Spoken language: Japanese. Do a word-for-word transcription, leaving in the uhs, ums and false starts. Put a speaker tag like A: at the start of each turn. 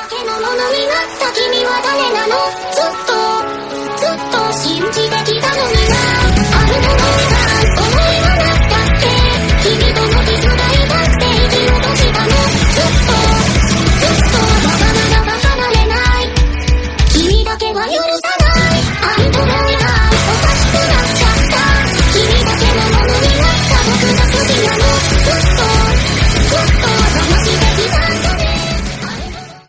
A: けのものになった君は誰なの？ずっとずっと信じて